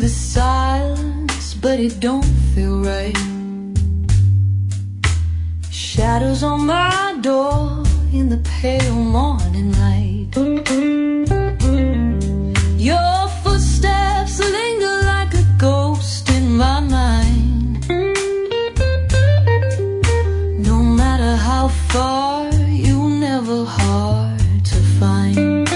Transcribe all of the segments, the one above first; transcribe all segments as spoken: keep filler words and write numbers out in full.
the silence, but it don't feel right. Shadows on my door in the pale morning light. Your footsteps linger like a ghost in my mind. No matter how far, you're never hard to find.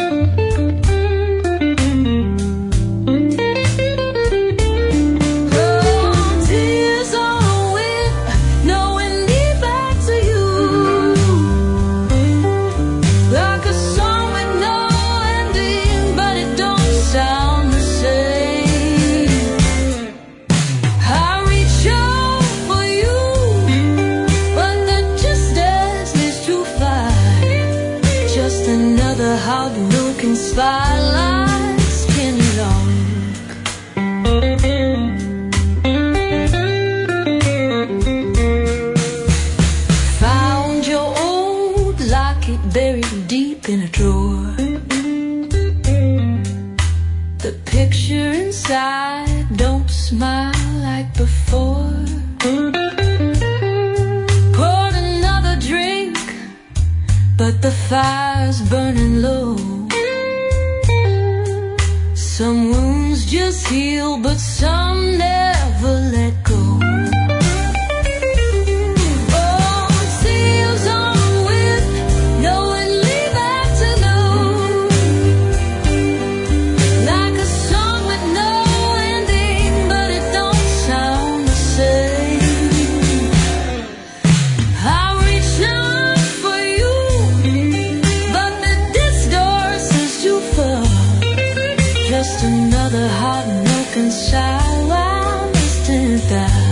Hard-looking spotlight spinning long. Found your old locket buried deep in a drawer. The picture inside don't smile like before. Poured another drink, but the fire's burning low. Some wounds just heal, but some never let go. Oh, tears on with no one leave afternoon. Like a song with no ending, but it don't sound the same. I reach out for you, but the distance is too far. Just another heart milk inside while I stand there.